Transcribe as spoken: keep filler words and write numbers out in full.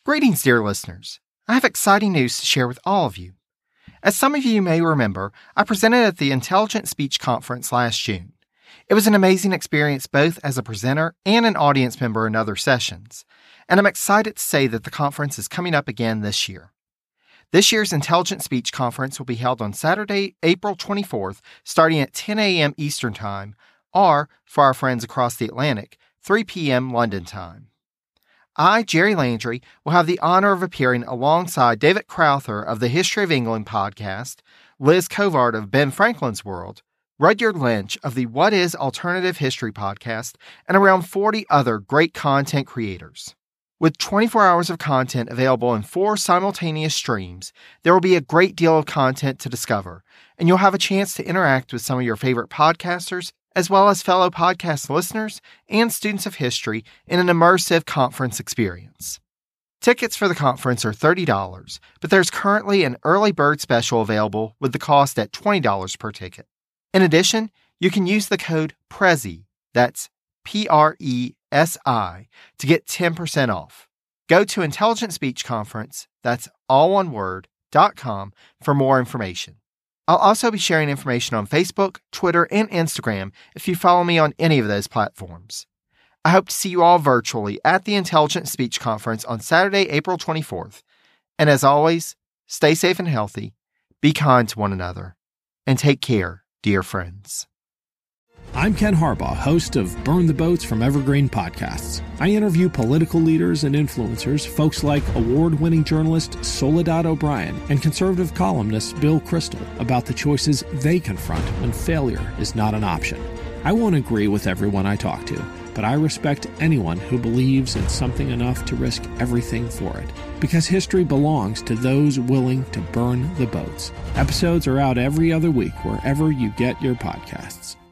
Greetings, dear listeners. I have exciting news to share with all of you. As some of you may remember, I presented at the Intelligent Speech Conference last June. It was an amazing experience both as a presenter and an audience member in other sessions, and I'm excited to say that the conference is coming up again this year. This year's Intelligent Speech Conference will be held on Saturday, April twenty-fourth, starting at ten a.m. Eastern Time, or, for our friends across the Atlantic, three p.m. London time. I, Jerry Landry, will have the honor of appearing alongside David Crowther of the History of England podcast, Liz Covart of Ben Franklin's World, Rudyard Lynch of the What is Alternative History podcast, and around forty other great content creators. With twenty-four hours of content available in four simultaneous streams, there will be a great deal of content to discover, and you'll have a chance to interact with some of your favorite podcasters, as well as fellow podcast listeners and students of history in an immersive conference experience. Tickets for the conference are thirty dollars, but there's currently an early bird special available with the cost at twenty dollars per ticket. In addition, you can use the code PRESI, that's P R E S I, to get ten percent off. Go to Intelligent Speech Conference, that's all one word, dot com for more information. I'll also be sharing information on Facebook, Twitter, and Instagram if you follow me on any of those platforms. I hope to see you all virtually at the Intelligent Speech Conference on Saturday, April twenty-fourth. And as always, stay safe and healthy, be kind to one another, and take care, dear friends. I'm Ken Harbaugh, host of Burn the Boats from Evergreen Podcasts. I interview political leaders and influencers, folks like award-winning journalist Soledad O'Brien and conservative columnist Bill Kristol about the choices they confront when failure is not an option. I won't agree with everyone I talk to, but I respect anyone who believes in something enough to risk everything for it. Because history belongs to those willing to burn the boats. Episodes are out every other week wherever you get your podcasts.